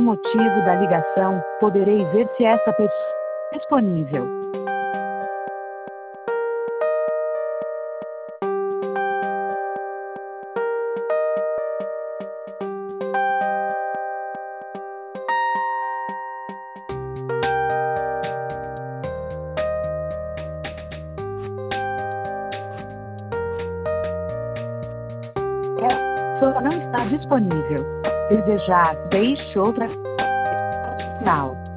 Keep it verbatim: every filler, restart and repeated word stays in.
o motivo da ligação, poderei ver se esta pessoa é disponível. A pessoa não está disponível. Desejar, deixe outra. Não.